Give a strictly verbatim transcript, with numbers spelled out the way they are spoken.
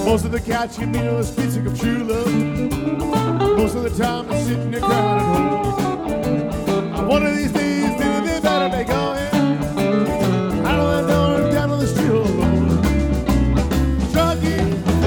Most of the cats you meet are speaking of true love. Most of the time they're sitting there crying at home. One of these days